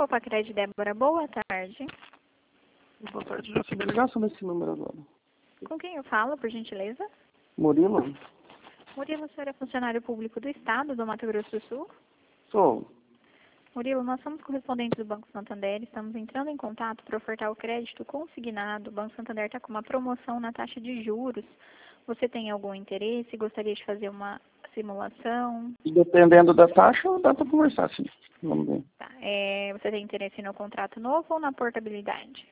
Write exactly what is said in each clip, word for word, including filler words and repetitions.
Copa Crédito, Débora, boa tarde. Boa tarde, já recebi ligação nesse número agora. Com quem eu falo, por gentileza? Murilo? Murilo, o senhor é funcionário público do Estado, do Mato Grosso do Sul? Sou. Murilo, nós somos correspondentes do Banco Santander, estamos entrando em contato para ofertar o crédito consignado. O Banco Santander está com uma promoção na taxa de juros. Você tem algum interesse? Gostaria de fazer uma simulação? E dependendo da taxa, dá para conversar, sim. Vamos ver. Tá. É, você tem interesse no contrato novo ou na portabilidade?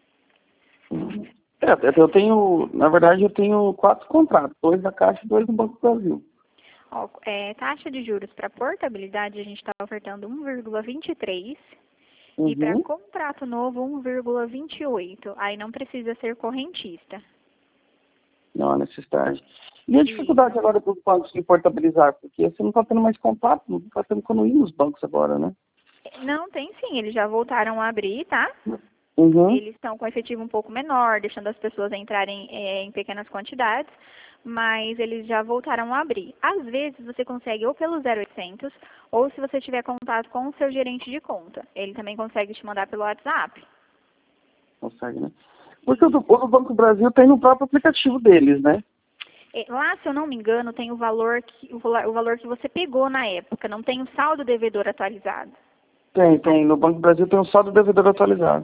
É, eu tenho, na verdade, eu tenho quatro contratos. Dois da Caixa e dois do Banco do Brasil. Ó, é, taxa de juros para portabilidade, a gente está ofertando um vírgula vinte e três. Uhum. E para contrato novo, um vírgula vinte e oito. Aí não precisa ser correntista. Não há necessidade. E a dificuldade Isso. agora dos bancos de portabilizar? Porque você não está tendo mais contato, não está tendo como ir nos bancos agora, né? Não, tem sim. Eles já voltaram a abrir, tá? Uhum. Eles estão com efetivo um pouco menor, deixando as pessoas entrarem é, em pequenas quantidades, mas eles já voltaram a abrir. Às vezes você consegue ou pelo zero oitocentos, ou se você tiver contato com o seu gerente de conta. Ele também consegue te mandar pelo WhatsApp. Consegue, né? Porque o do, o do Banco do Brasil tem no próprio aplicativo deles, né? É, lá, se eu não me engano, tem o valor que, o, valor- o valor que você pegou na época, não tem o saldo devedor atualizado. Tem, tem. No Banco do Brasil tem um saldo devedor atualizado.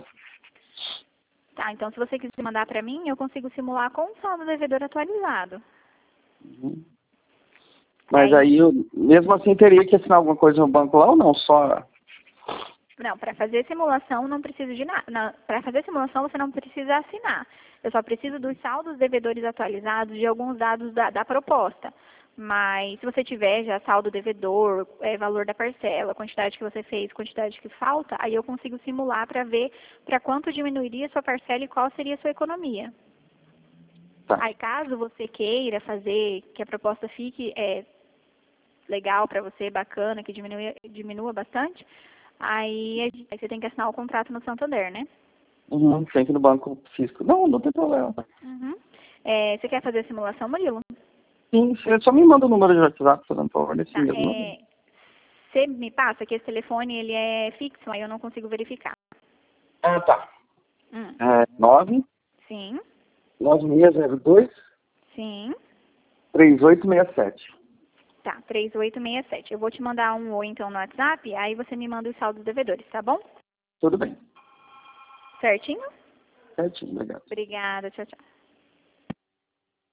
Tá, então se você quiser mandar para mim, eu consigo simular com o saldo devedor atualizado. Uhum. Mas Aí, aí, eu, mesmo assim, teria que assinar alguma coisa no banco lá ou não? Só... não, para fazer simulação não precisa de nada. Para fazer simulação você não precisa assinar. Eu só preciso dos saldos devedores atualizados de alguns dados da, da proposta. Mas se você tiver já saldo devedor, é, valor da parcela, quantidade que você fez, quantidade que falta, aí eu consigo simular para ver para quanto diminuiria a sua parcela e qual seria a sua economia. Tá. Aí caso você queira fazer que a proposta fique é, legal para você, bacana, que diminua, diminua bastante, aí, aí você tem que assinar o contrato no Santander, né? Uhum, tem que ir no banco físico. Não, não tem problema. Uhum. É, você quer fazer a simulação, Murilo? Sim, você só me manda o número de WhatsApp, por favor, nesse Tá. mesmo número. É, você me passa que esse telefone ele é fixo, aí eu não consigo verificar. Ah, tá. Hum. É nove Sim, nove seis zero dois sim. três oito seis sete. Tá, três oito seis sete. Eu vou te mandar um oi então no WhatsApp, aí você me manda os saldos devedores, tá bom? Tudo bem. Certinho? Certinho, legal. Obrigada, tchau, tchau.